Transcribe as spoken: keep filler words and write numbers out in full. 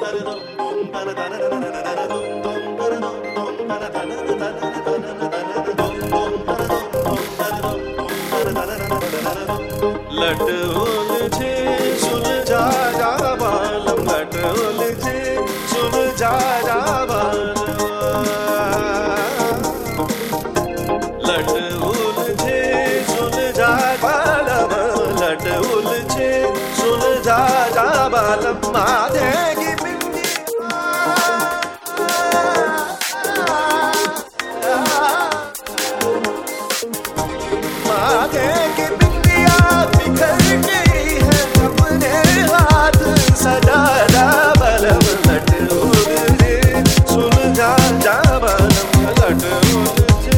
लट उलझे सुलझा जा बालम, लट उलझे सुलझा जा बालम, लट उलझे सुलझा बालम, लट उलझे सुलझा जा बालम। माथे की बिंदिया माथे की बिंदिया बिखर गई है, अपने हाथ सजा जा बालम, लट उलझे सुलझा जा बालम, लट उलझे